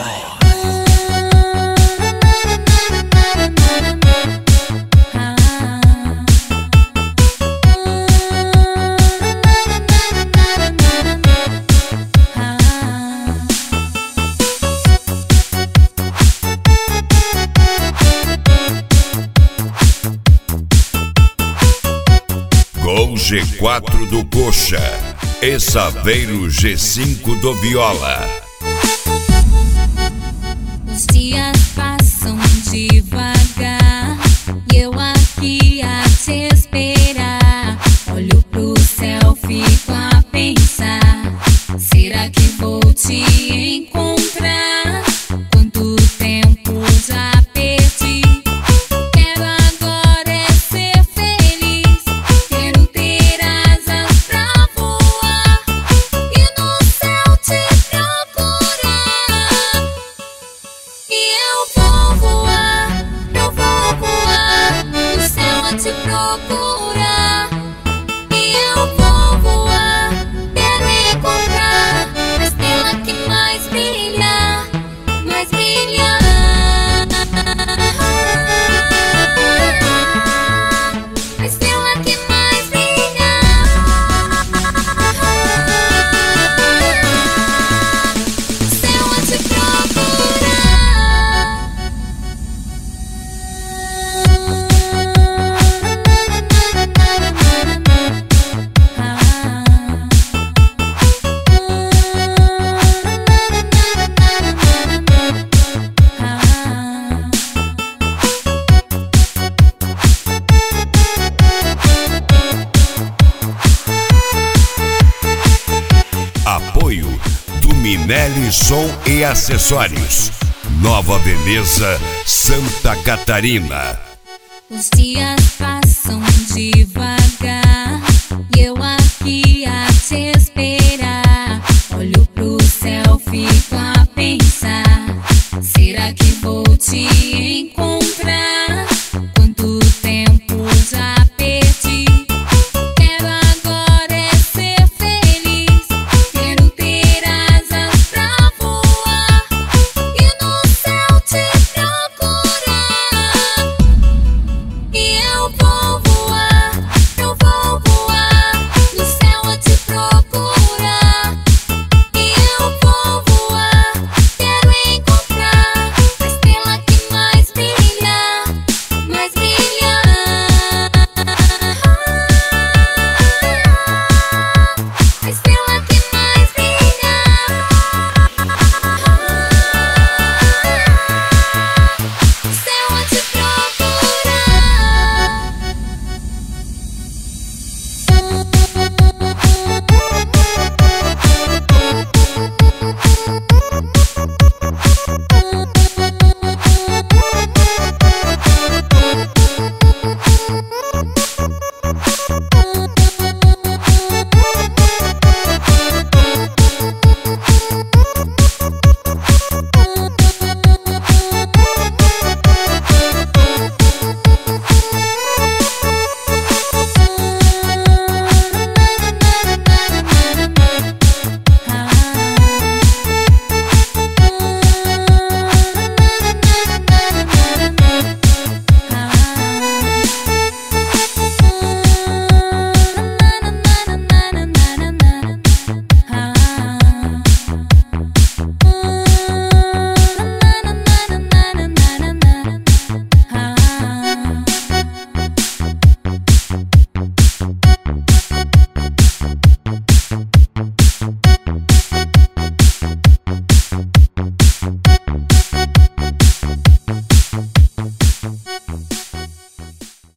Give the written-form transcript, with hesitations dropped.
Gol G4 do Coxa e Saveiro G5 do Viola. Os dias passam devagar e eu aqui a te esperar. Olho pro céu, fico a pensar: será que vou te encontrar? Quanto tempo já perdi? Quero agora é ser feliz. Quero ter asas pra voar e no céu te procurar. E eu vou voar no céu a te procurar. E eu vou voar, quero encontrar a estrela que mais brilha, mais brilha. A estrela que mais brilha. O céu a te procurar. Apoio do Minelli Som e Acessórios, Nova Veneza, Santa Catarina. Os dias passam devagar e eu aqui a te esperar.